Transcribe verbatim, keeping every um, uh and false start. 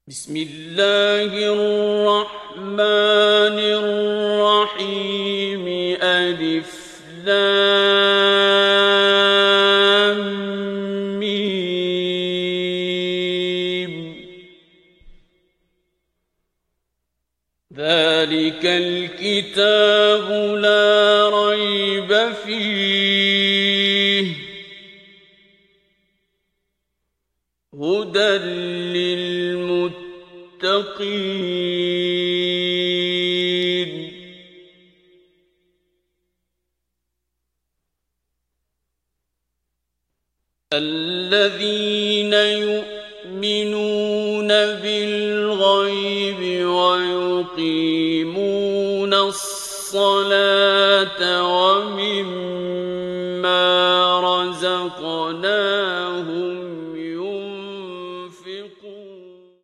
بسم الله الرحمن الرحيم ألف لام ميم ذلك الكتاب لا ريب فيه هدى للمتقين الذين يؤمنون بالغيب ويقيمون الصلاة ومما